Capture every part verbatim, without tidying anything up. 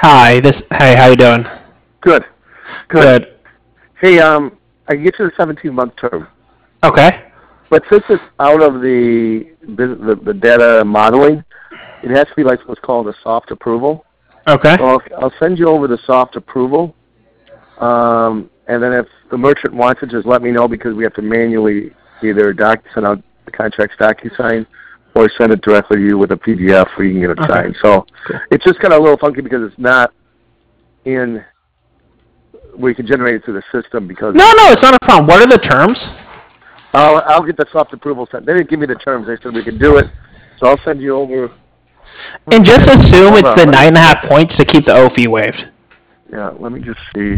Hi, this. Hey, how you doing? Good. Good. Good. Hey, um, I can get you the seventeen month term, Okay. but since it's out of the the, the data modeling, it has to be like what's called a soft approval. Okay. So I'll, I'll send you over the soft approval, um, and then if the merchant wants it, just let me know because we have to manually either doc send out the contracts DocuSign or send it directly to you with a P D F where you can get it Okay. signed. So Cool. it's just kind of a little funky because it's not in we can generate it through the system because No, no, it's not a problem. What are the terms? I'll I'll get the soft approval sent. They didn't give me the terms. They said we could do it, so I'll send you over. And just assume Hold it's on, the let me- nine and a half points to keep the O fee waived. Yeah, let me just see.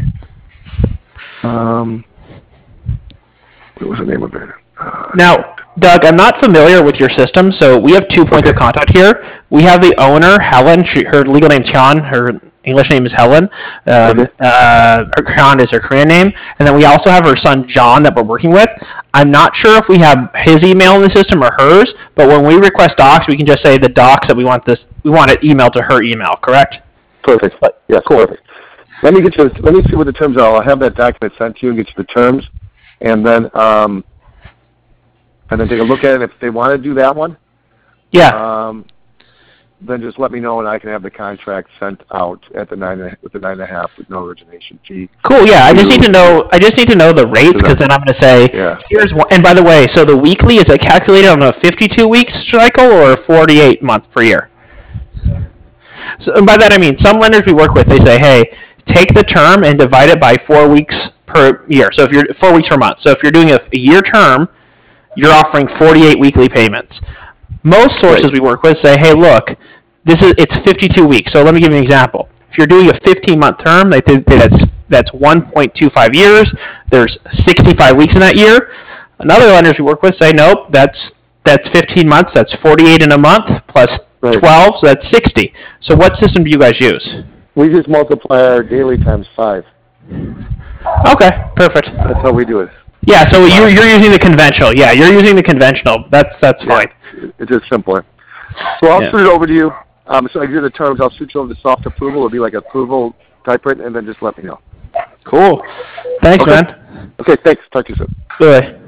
Um, what was the name of it? Uh, Now, Doug, I'm not familiar with your system, so we have two points of Okay. contact here. We have the owner, Helen. She, her legal name's Sean. Her English name is Helen. Um, Okay. uh, her Sean is her Korean name. And then we also have her son, John, that we're working with. I'm not sure if we have his email in the system or hers, but when we request docs, we can just say the docs that we want this, we want it emailed to her email, correct? Perfect. Yes, Cool. perfect. Let me get you. Let me see what the terms are. I'll have that document sent to you and get you the terms, and then um, and then take a look at it. If they want to do that one, Yeah. um, then just let me know and I can have the contract sent out at the nine and a- with the nine and a half with no origination fee. Cool. Yeah, I just need to know. I just need to know the rates because then I'm going to say, Yeah. here's one. And by the way, so the weekly is it calculated on a fifty-two week cycle or a forty-eight month per year? So and by that I mean some lenders we work with, they say, hey, take the term and divide it by four weeks per year. So if you're four weeks per month. So if you're doing a, a year term, you're offering forty-eight weekly payments. Most sources Right. we work with say, hey, look, this is it's fifty-two weeks. So let me give you an example. If you're doing a fifteen month term, they think that's that's one point two five years. There's sixty-five weeks in that year. Another lenders we work with say, nope, that's that's fifteen months. That's forty-eight in a month plus Right. twelve, so that's sixty. So what system do you guys use? We just multiply our daily times five. Okay, perfect. That's how we do it. Yeah, so you're, you're using the conventional. Yeah, you're using the conventional. That's that's fine. Yeah, it's just simpler. So I'll Yeah. shoot it over to you. Um, so I give you the terms. I'll shoot you over the soft approval. It'll be like approval typewritten, and then just let me know. Cool. Thanks, Okay. man. Okay, thanks. Talk to you soon. Bye.